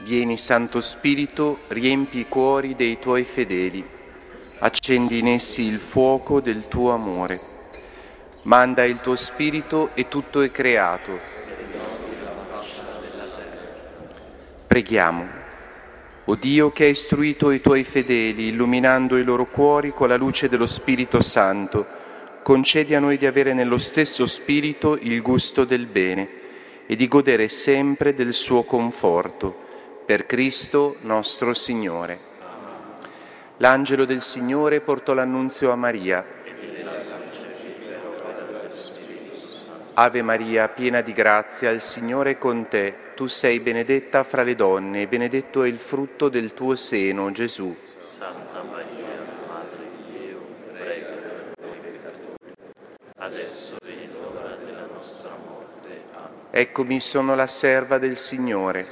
Vieni, Santo Spirito, riempi i cuori dei tuoi fedeli, accendi in essi il fuoco del tuo amore. Manda il tuo Spirito e tutto è creato. Preghiamo. O Dio, che hai istruito i tuoi fedeli, illuminando i loro cuori con la luce dello Spirito Santo, concedi a noi di avere nello stesso Spirito il gusto del bene e di godere sempre del suo conforto. Per Cristo nostro Signore. L'angelo del Signore portò l'annunzio a Maria. Ave Maria, piena di grazia, il Signore è con te. Tu sei benedetta fra le donne e benedetto è il frutto del tuo seno, Gesù. Santa Maria, Madre di Dio, prega per noi peccatori, adesso e nell'ora della nostra morte. Amen. Eccomi, sono la serva del Signore.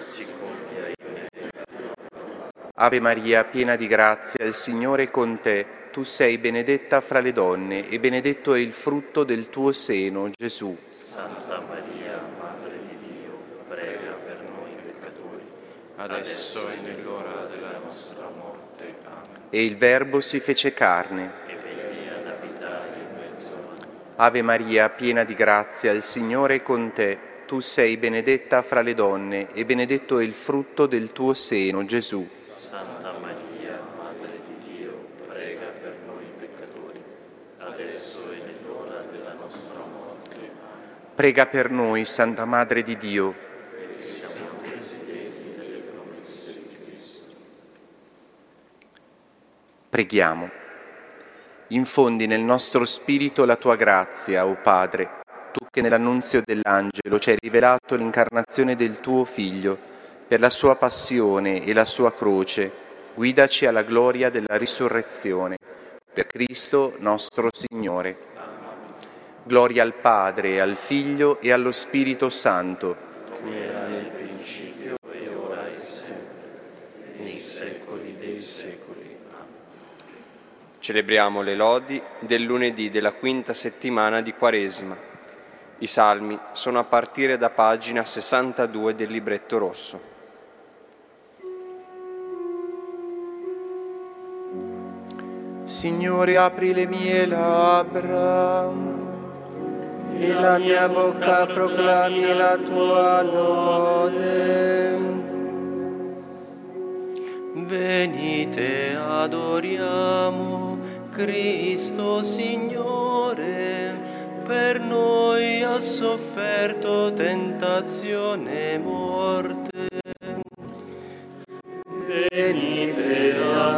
Ave Maria, piena di grazia, il Signore è con te. Tu sei benedetta fra le donne e benedetto è il frutto del tuo seno, Gesù. Santa Maria, Madre di Dio, prega per noi peccatori, adesso e nell'ora della nostra morte. Amen. E il Verbo si fece carne. E venne ad abitare in mezzo a noi. Ave Maria, piena di grazia, il Signore è con te. Tu sei benedetta fra le donne e benedetto è il frutto del tuo seno, Gesù. Santa Maria, Madre di Dio, prega per noi peccatori, adesso e nell'ora della nostra morte. Amen. Prega per noi, Santa Madre di Dio. Siamo desideri delle promesse di Cristo. Preghiamo. Infondi nel nostro spirito la tua grazia, o Padre, tu che nell'annunzio dell'angelo ci hai rivelato l'incarnazione del tuo Figlio, per la sua passione e la sua croce, guidaci alla gloria della risurrezione. Per Cristo nostro Signore. Gloria al Padre, al Figlio e allo Spirito Santo. Come era nel principio e ora e sempre, nei secoli dei secoli. Amen. Celebriamo le lodi del lunedì della quinta settimana di Quaresima. I salmi sono a partire da pagina 62 del libretto rosso. Signore, apri le mie labbra e la mia bocca proclami la tua lode. Venite, adoriamo Cristo Signore, per noi ha sofferto tentazione e morte. Venite,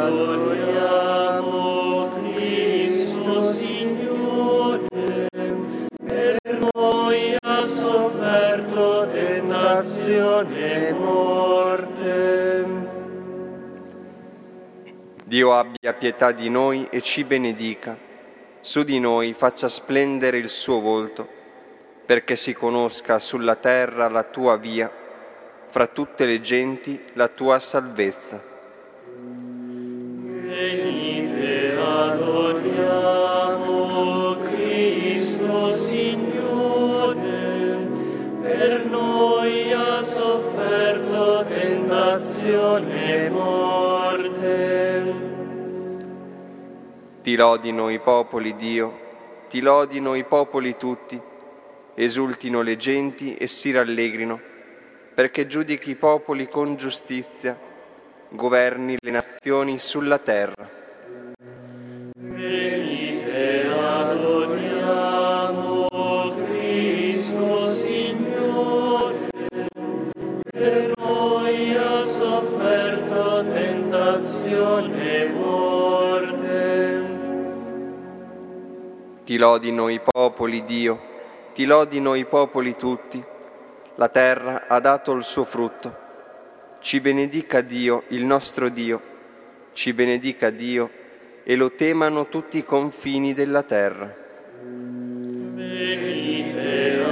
adoriamo Cristo Signore, per noi ha sofferto tentazione e morte. Dio abbia pietà di noi e ci benedica. Su di noi faccia splendere il suo volto, perché si conosca sulla terra la tua via, fra tutte le genti la tua salvezza. Venite, adoriamo Cristo Signore, per noi ha sofferto tentazione e morte. Ti lodino i popoli, Dio, ti lodino i popoli tutti, esultino le genti e si rallegrino, perché giudichi i popoli con giustizia, governi le nazioni sulla terra. Venite, adoriamo Cristo Signore, per noi ha sofferto tentazione e morte. Ti lodino i popoli, Dio, ti lodino i popoli tutti, la terra ha dato il suo frutto. Ci benedica Dio, il nostro Dio, ci benedica Dio, e lo temano tutti i confini della terra. Venite,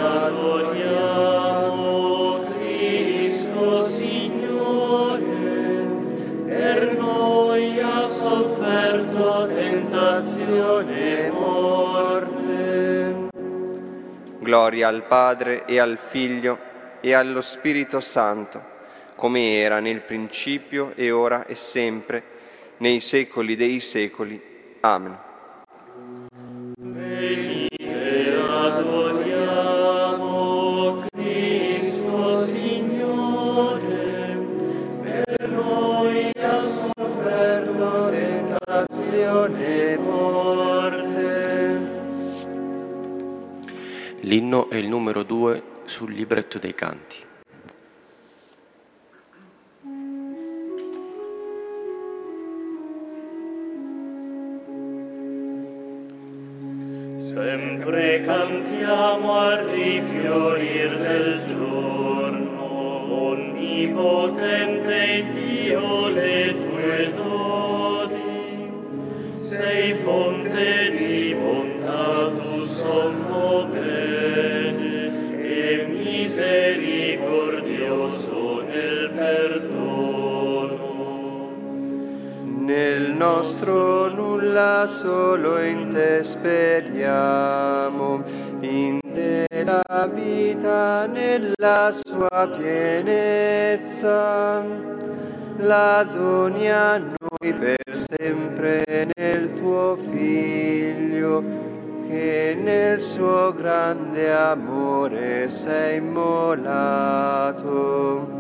adoriamo Cristo Signore, per noi ha sofferto tentazione e morte. Gloria al Padre e al Figlio e allo Spirito Santo, come era nel principio e ora e sempre, nei secoli dei secoli. Amen. Venite, adoriamo Cristo Signore, per noi ha sofferto tentazione e morte. L'inno è il numero 2 sul libretto dei canti. Sempre cantiamo al rifiorir del giorno, onnipotente Dio, le tue lodi. Sei fonte di bontà, tu sommo bene, e misericordioso nel perdono. Nel nostro nulla solo in te speriamo, in te la vita nella sua pienezza, la doni a noi per sempre nel tuo Figlio, che nel suo grande amore sei immolato.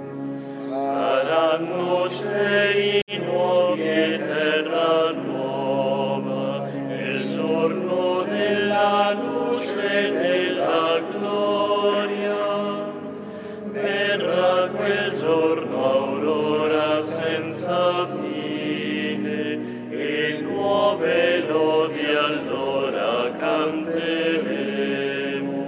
Saranno cieli nuovi e terra nuova, nel giorno della luce e della gloria. Verrà quel giorno aurora senza fine, e nuove lodi allora canteremo.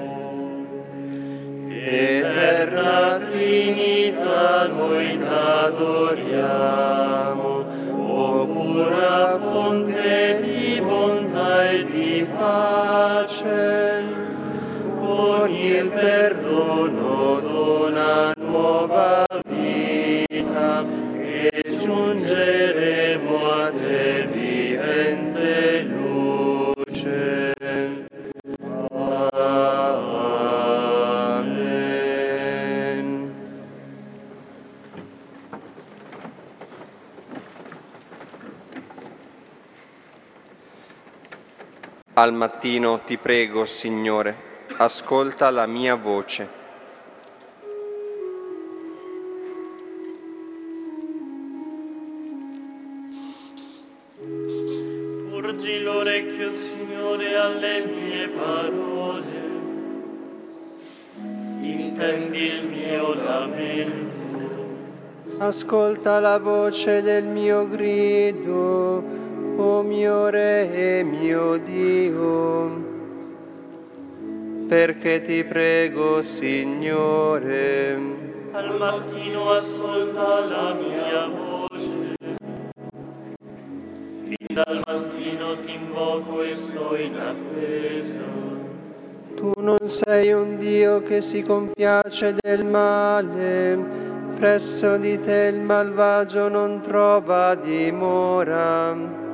Eterna Trinità, noi t'adoriamo, o pura fonte di bontà e di pace. Con il perdono dona nuova vita, e giungeremo a te vivente luce. Amen. Al mattino ti prego, Signore, ascolta la mia voce. Porgi l'orecchio, Signore, alle mie parole, intendi il mio lamento. Ascolta la voce del mio grido, o mio Re e mio Dio. Perché ti prego, Signore, Al mattino ascolta la mia voce, fin dal mattino ti invoco e sto in attesa. tu non sei un Dio che si compiace del male, presso di te il malvagio non trova dimora.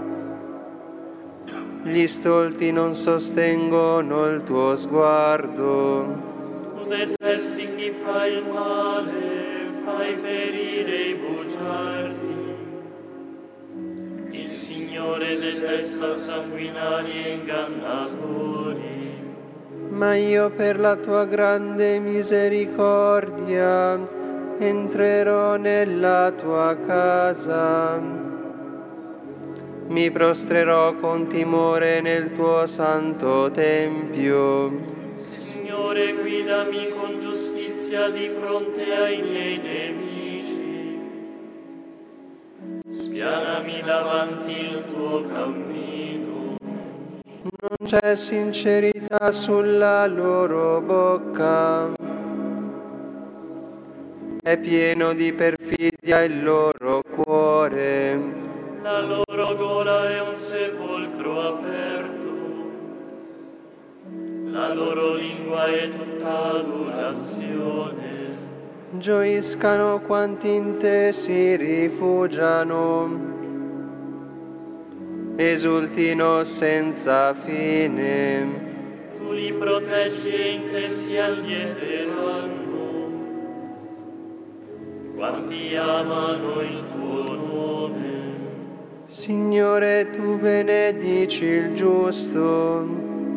Gli stolti non sostengono il tuo sguardo. Tu detesti chi fa il male, fai perire i bugiardi. Il Signore detesta sanguinari e ingannatori. Ma io per la tua grande misericordia entrerò nella tua casa. Mi prostrerò con timore nel tuo santo tempio. Signore, guidami con giustizia di fronte ai miei nemici. Spianami davanti il tuo cammino. Non c'è sincerità sulla loro bocca. È pieno di perfidia il loro cuore. La loro gola è un sepolcro aperto. La loro lingua è tutta adulazione. Gioiscano quanti in te si rifugiano. Esultino senza fine. Tu li proteggi e in te si allieteranno. quanti amano il tuo nome. Signore, tu benedici il giusto,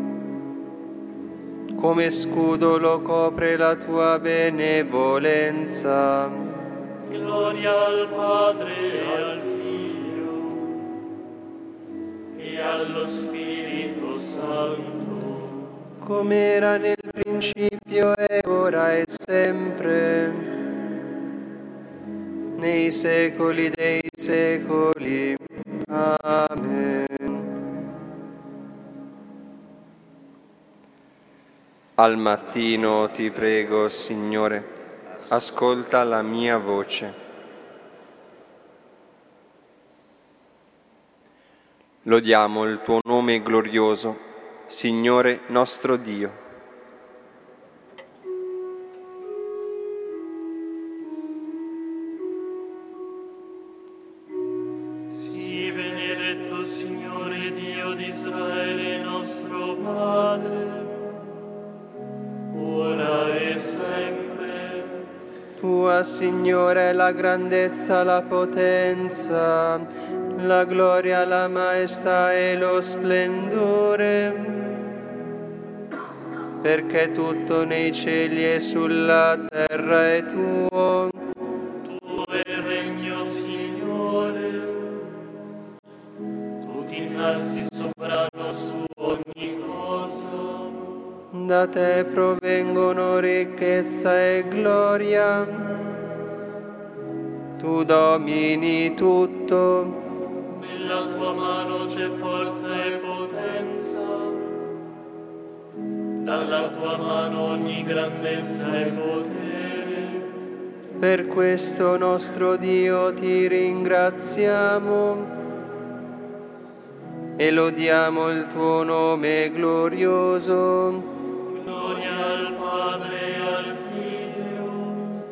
come scudo lo copre la tua benevolenza. Gloria al Padre e al Figlio e allo Spirito Santo, come era nel principio e ora e sempre, nei secoli dei secoli. Amen. Al mattino ti prego, Signore, ascolta la mia voce. Lodiamo il tuo nome glorioso, Signore nostro Dio. sii benedetto, Signore Dio di Israele, nostro Padre, ora e sempre. Tua, Signore, è la grandezza, la potenza, la gloria, la maestà e lo splendore, perché tutto nei cieli e sulla terra è tuo. Tuo è il regno, Signore, tu ti innalzi sovrano su ogni cosa. Da te provengono ricchezza e gloria, tu domini tutto. Nella tua mano c'è forza e potenza, dalla tua mano ogni grandezza e potere. Per questo nostro Dio ti ringraziamo e lodiamo il tuo nome glorioso. Gloria al Padre e al Figlio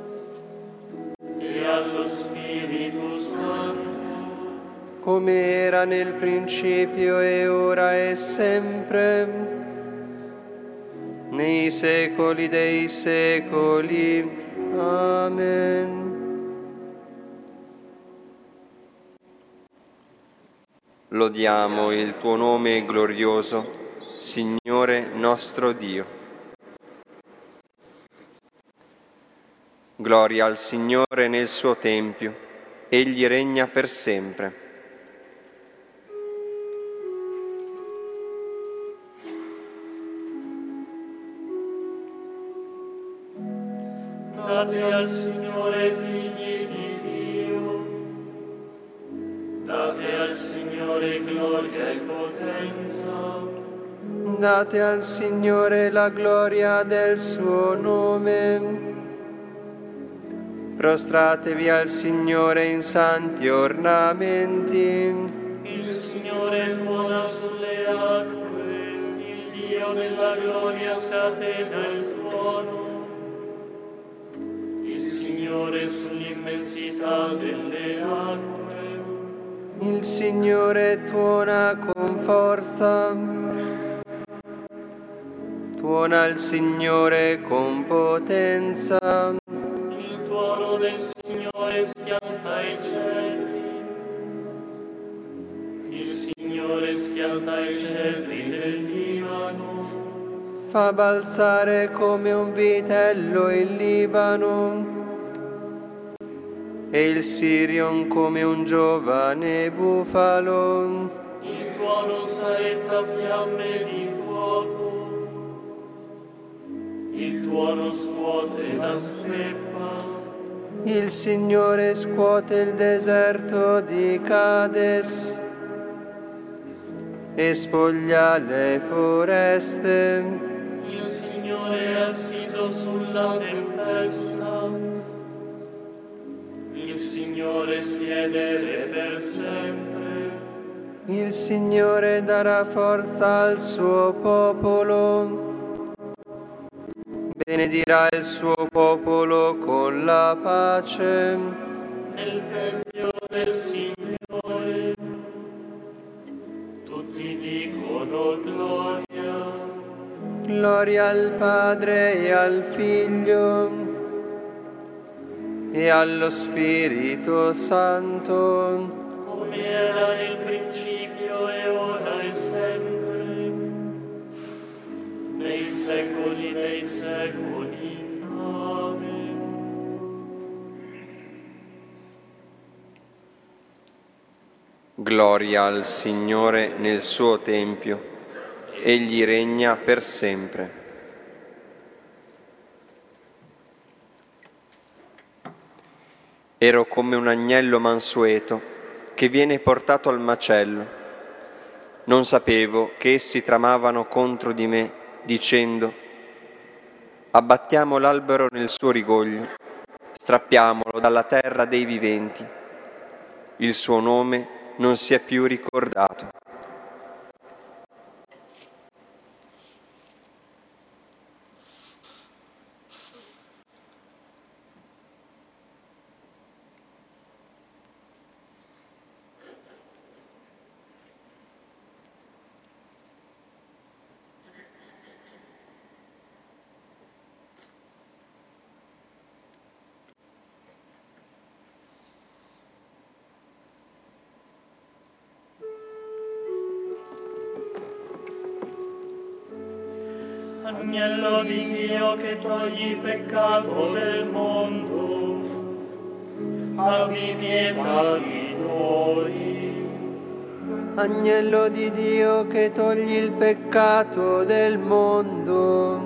e allo Spirito Santo, Come era nel principio e ora e sempre, nei secoli dei secoli. Amen. Lodiamo il tuo nome glorioso, Signore nostro Dio. Gloria al Signore nel suo tempio, egli regna per sempre. date al Signore figli di Dio, date al Signore gloria e potenza. Date al Signore la gloria del suo nome. Prostratevi al Signore in santi ornamenti. Il Signore tuona sulle acque, il Dio della gloria scatena il tuono. Il Signore sull'immensità delle acque. Il Signore tuona con forza. Tuona il Signore con potenza. Il tuono del Signore schianta i cedri. Il Signore schianta i cedri del Libano. Fa balzare come un vitello il Libano e il Sirion come un giovane bufalo. Il tuono saetta fiamme di fuoco. Il tuono scuote la steppa. Il Signore scuote il deserto di Cades e spoglia le foreste. Il Signore è assiso sulla tempesta. Il Signore siede per sempre. Il Signore darà forza al suo popolo. Benedirà il suo popolo con la pace. Nel tempio del Signore tutti dicono gloria. Gloria al Padre e al Figlio e allo Spirito Santo, come era nel principio e ora e sempre, nei secoli dei secoli. Amen. Gloria al Signore nel suo Tempio, Egli regna per sempre. Ero come un agnello mansueto che viene portato al macello. Non sapevo che essi tramavano contro di me, dicendo: abbattiamo l'albero nel suo rigoglio, strappiamolo dalla terra dei viventi. Il suo nome non si è più ricordato. Agnello di Dio che togli il peccato del mondo, abbi pietà di noi. Agnello di Dio che togli il peccato del mondo,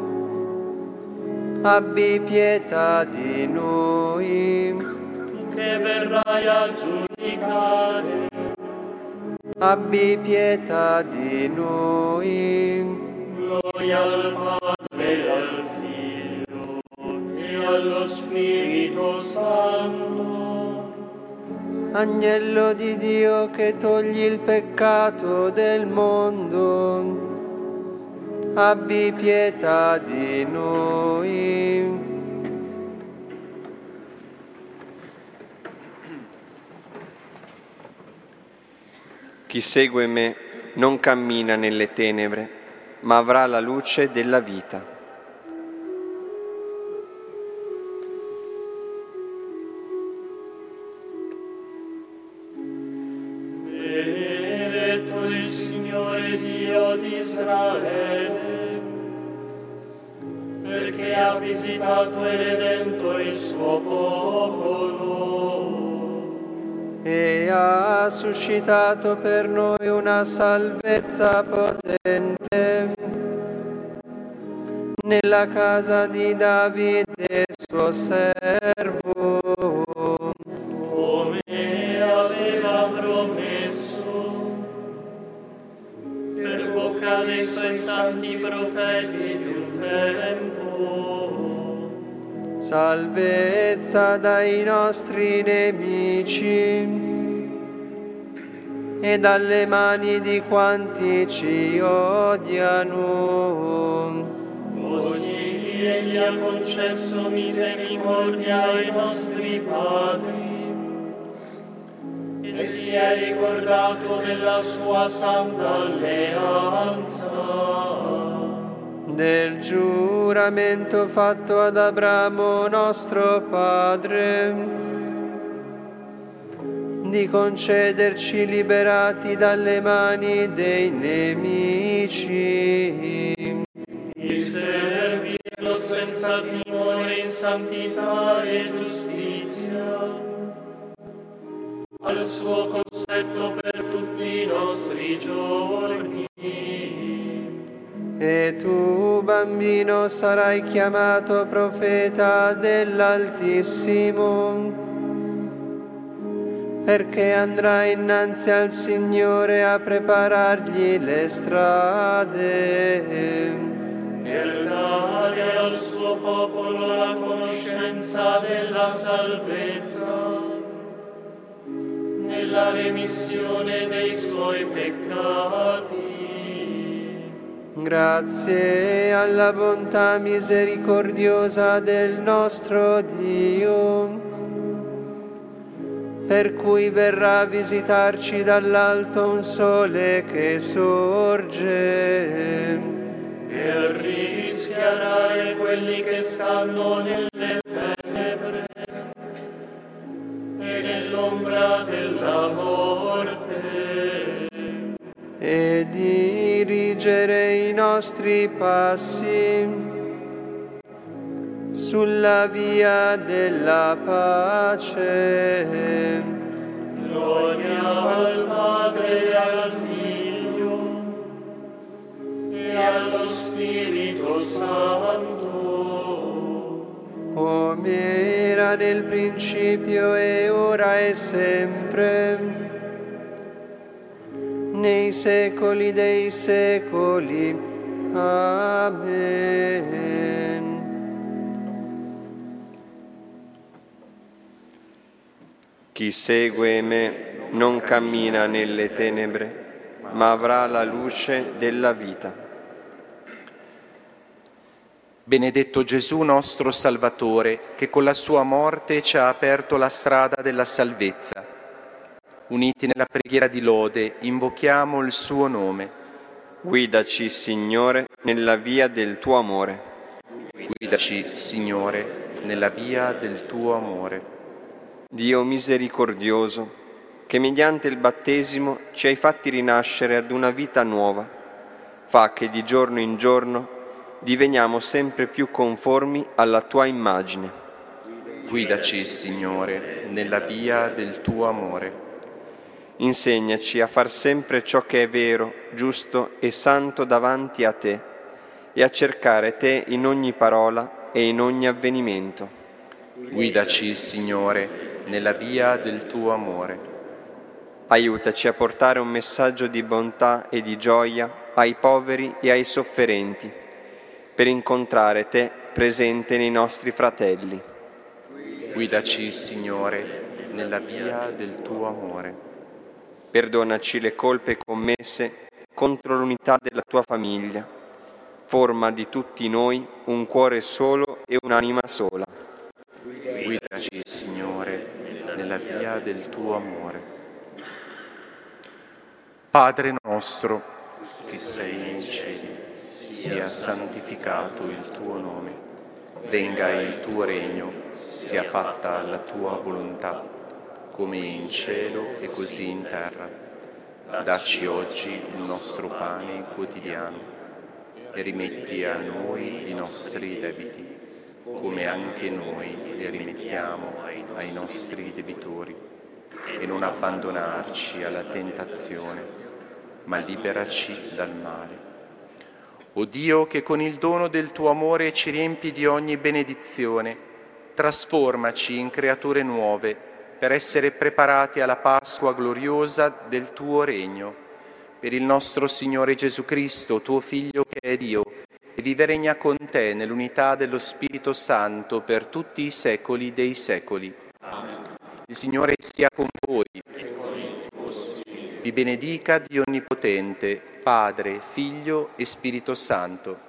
abbi pietà di noi. Tu che verrai a giudicare, Abbi pietà di noi. gloria al Padre e al Figlio e allo Spirito Santo. Agnello di Dio che togli il peccato del mondo, abbi pietà di noi. Chi segue me non cammina nelle tenebre, ma avrà la luce della vita. Benedetto il Signore Dio di Israele, perché ha visitato e redento il suo popolo E ha suscitato per noi una salvezza potente nella casa di Davide, suo servo, come aveva promesso per bocca dei suoi santi profeti di un tempo. salvezza dai nostri nemici e dalle mani di quanti ci odiano. Così egli ha concesso misericordia ai nostri padri e si è ricordato della sua santa alleanza, Del giuramento fatto ad Abramo nostro padre, di concederci liberati dalle mani dei nemici, di servirlo senza timore in santità e giustizia, al suo cospetto per tutti i nostri giorni. E tu, bambino, sarai chiamato profeta dell'Altissimo, perché andrai innanzi al Signore a preparargli le strade, Per dare al suo popolo la conoscenza della salvezza, nella remissione dei suoi peccati. Grazie alla bontà misericordiosa del nostro Dio, per cui verrà a visitarci dall'alto un sole che sorge, Per rischiarare quelli che stanno nelle tenebre nostri passi sulla via della pace. Gloria al Padre e al Figlio e allo Spirito Santo, come era nel principio e ora e sempre, nei secoli dei secoli. Amen. Chi segue me non cammina nelle tenebre, ma avrà la luce della vita. Benedetto Gesù nostro Salvatore, che con la sua morte ci ha aperto la strada della salvezza. Uniti nella preghiera di lode, invochiamo il suo nome. Guidaci, Signore, nella via del tuo amore. Guidaci, Signore, nella via del tuo amore. Dio misericordioso, che mediante il battesimo ci hai fatti rinascere ad una vita nuova, fa che di giorno in giorno diveniamo sempre più conformi alla tua immagine. Guidaci, Signore, nella via del tuo amore. Insegnaci a far sempre ciò che è vero, giusto e santo davanti a te e a cercare te in ogni parola e in ogni avvenimento. Guidaci, Signore, nella via del tuo amore. Aiutaci a portare un messaggio di bontà e di gioia ai poveri e ai sofferenti, per incontrare te presente nei nostri fratelli. Guidaci, Signore, nella via del tuo amore. Perdonaci le colpe commesse contro l'unità della tua famiglia. Forma di tutti noi un cuore solo e un'anima sola. Guidaci, Signore, nella via del tuo amore. Padre nostro, che sei nei cieli, sia santificato il tuo nome. Venga il tuo regno, sia fatta la tua volontà, come in cielo e così in terra. Dacci oggi il nostro pane quotidiano e rimetti a noi i nostri debiti, come anche noi li rimettiamo ai nostri debitori. E non abbandonarci alla tentazione, ma liberaci dal male. O Dio, che con il dono del tuo amore ci riempi di ogni benedizione, trasformaci in creature nuove per essere preparati alla Pasqua gloriosa del tuo regno. Per il nostro Signore Gesù Cristo, tuo Figlio che è Dio, e vive e regna con te nell'unità dello Spirito Santo per tutti i secoli dei secoli. Il Signore sia con voi. Vi benedica Dio Onnipotente, Padre, Figlio e Spirito Santo.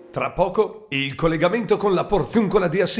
Tra poco il collegamento con la Porziuncola di Assisi.